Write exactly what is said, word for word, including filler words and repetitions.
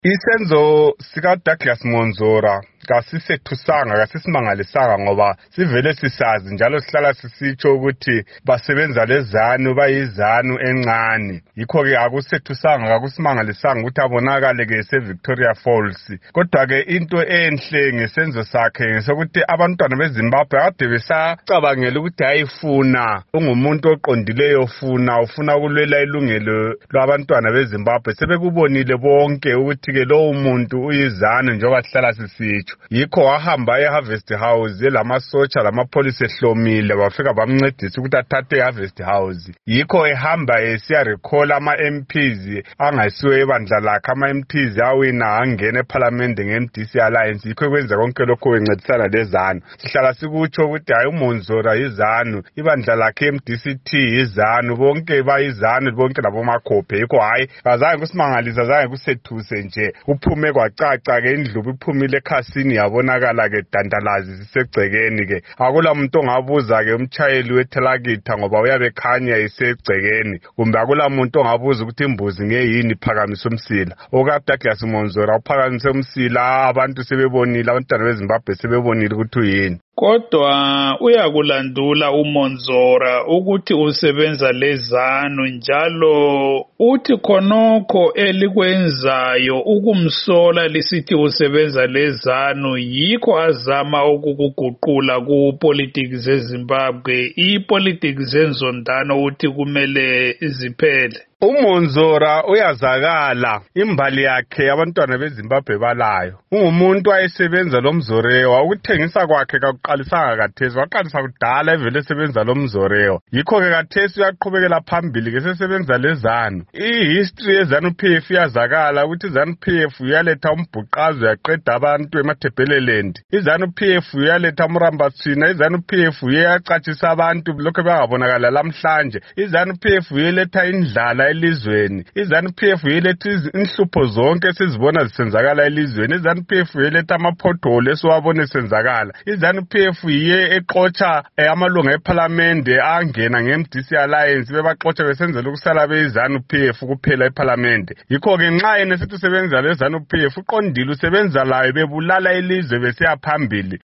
Isenzo sika Douglas Monzora kasisethusanga kasisimangalisanga ngoba sivele sisazi njalo sihlala sisitsho ukuthi basebenza lezanu bayizanu encane. Yikho ke akusethusanga akusimangalisanga ukuthi abonakale ke seVictoria Falls. Kodwa ke into enhle ngesenzo sakhe ngesokuthi abantwana beZimbabwe ade besacabangela ukuthi ayifuna ungumuntu oqondileyo ufuna ufuna ukulwela ilungelo lwabantwana beZimbabwe. Sebekubonile bonke ukuthi ke lo umuntu uyizanu njengoba sihlala sisitsho. Yikho wahamba eHarvest House elamasotsha lamapolisi ehlomile bafika bamncedisa ukuthi athathe eHarvest House. Yikho ehamba esiya recall ama M Ps angasiwe ebandla lakhe ama M Ps awina angena eParliament ngeM D C Alliance. Yikho kwenza konke lokho bencedisana lezanu. Sihlala sikutsho ukuthi hayi uMonzora izanu ibandla lakhe M D C T izanu bonke bayizanu bonke labomakhophe. Yikho hayi azange kusimangalisa azange kusethuse nje uphume kwacaca ke indlubu iphumile ekhasini yabonakala ke dandalazi sisegcekeni ke akula umuntu ongabuza ke umchayeli wethelakitha ngoba uyabekhanya isegcekeni kumbe akula umuntu ongabuza ukuthi imbuzi ngeyini phakamisa umsila oka Douglas Monzora uphakamisa umsila abantu sebebonile abantwana beZimbabwe sebebonile ukuthi uyini. Kodwa uyakulandula uMonzora ukuthi usebenza lezanu njalo uthi khonokho elikwenzayo ukumsola lisithi usebenza lezanu yikho azama ukukuguqula kupolitiki zeZimbabwe ipolitiki zenzondano uthi kumele ziphele. uMonzora uyazakala imbali yakhe abantwana beZimbabwe balayo. Ungumuntu ayesebenza loMzorewa ukuthengisa kwakhe kakuqalisanga kathesi waqalisa kudala evele esebenza loMzorewa. Yikho ke kathesi uyaqhubekela phambili ke sesebenza lezanu. Ihistory yezanu P F iyazakala ukuthi izanu P F uyaletha umbhuqazo yaqeda abantu emaThebeleland. Izanu P F uyaletha uMrambatsina, izanu P F uyacacisa abantu lokho bangabonakala lamhlanje. Izanu P F uyaletha indlala elizweni. izanu P F yeletha inhlupho zonke esizibona zisenzakala elizweni. izanu P F yeletha amapothole esiwabona esenzakala. izanu P F iye eqotsha amalunga eParliament angena ngeM D C Alliance bebaxotsha besenzela ukusala bezanu P F kuphela eParliament. Yikho ke nxa yena sithi usebenza lezanu P F uqondile usebenza layo bebulala elizwe besiya phambili